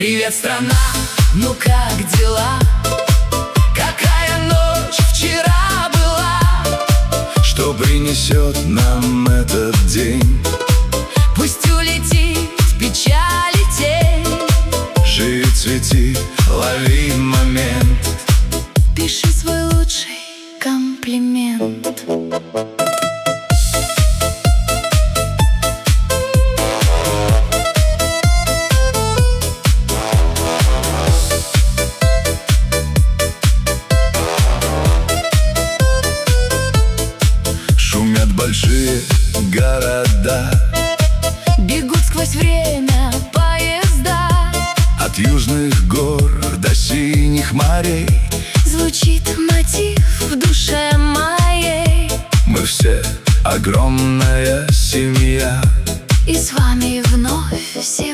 Привет, страна, ну как дела? Какая ночь вчера была? Что принесет нам этот день? Пусть улетит печаль и тень. Живи, цвети, лови момент. Пиши свой лучший комплимент. Шумят большие города, бегут сквозь время поезда. от южных гор до синих морей Звучит мотив в душе моей. мы все огромная семья. И с вами вновь все